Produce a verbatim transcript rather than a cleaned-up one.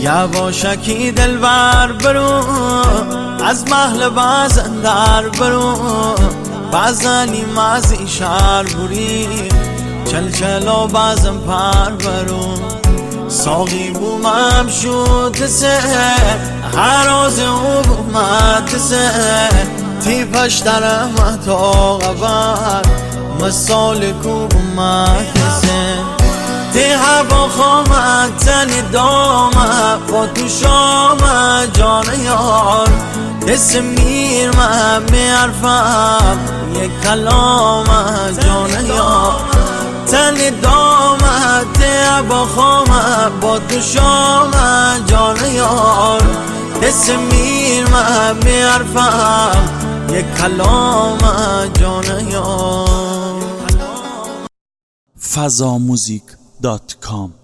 یواشکی دلبر برو از محل بازن در برو بازنی مازی شهر بوری چل چلو بازم پر برو ساقی بومم شد سه هر روز او بومد سه تیپش درم تا قبر مثال کو بومد سه تی هوا خامد تنی دامد با تو شامد جان یار دست میرمد میعرفم یک کلامد جان یار تنی دامد تی هوا خامد با تو شامد جان یار دست میرمد میعرفم یک کلامد جان یار. فضا موزیک دات کام